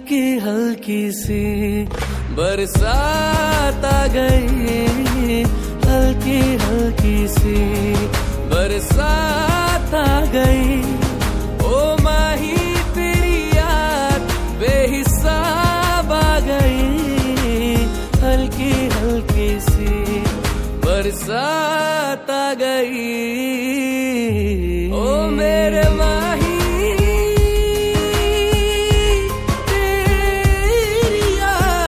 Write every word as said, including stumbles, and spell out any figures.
हल्की हल्की सी बरसात आ गई, हल्की हल्की सी बरसात आ गई। ओ माही तेरी याद बेहिसाब आ गई, हल्की हल्की सी बरसात आ गई।